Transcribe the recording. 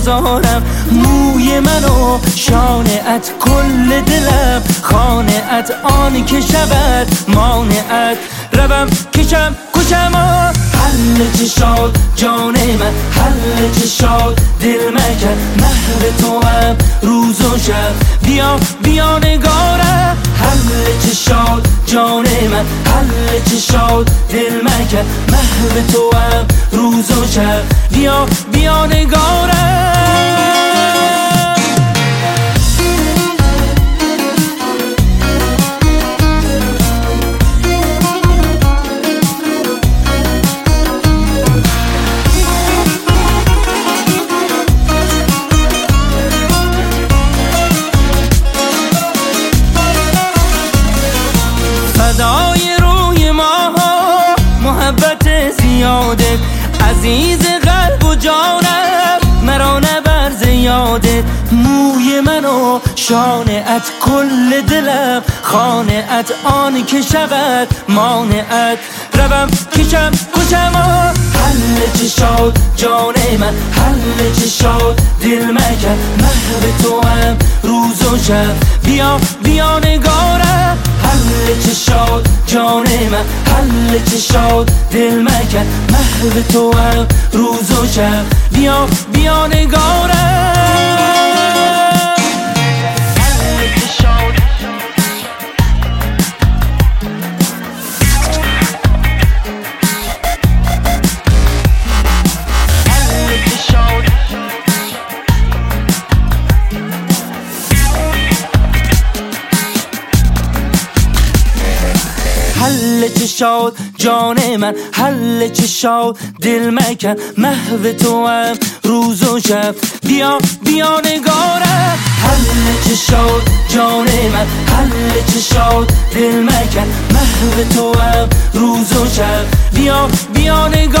بازارم، موی منو شانه‌ات کل دلم، خانه‌ات آنی که شود مانعت، روم کشم کشم حل چشاد جان من، حل چشاد دل مکن، محو تو هم روز و شب، بیا بیا نگارم، حل چشاد جان من، حل چشاد دل مکن، محو تو هم روز و شب، بیا بیا نگارم. فدای روی ما محبت زیادت، عزیز قلب و جانم مرا نبر زیادت، موی منو شانه‌ات کل دلم، خانه‌ات آنی که شود مانعت، روم کشم کشم حل چشاد جان من، حل چشاد دل مکن، محو تو هم روز و شب، بیا بیا نگارم، حل چشاد جان من، حل چشاد دل مکن، محو تو هم روز و شب، بیا بیا نگارم. حل چشاد جان من، حل چشاد دل مکن، محو تو هم روز و شب، بیا بیا نگارم، حل چشاد جان من، حل چشاد دل مکن، محو تو هم روز و شب، بیا بیا نگارم.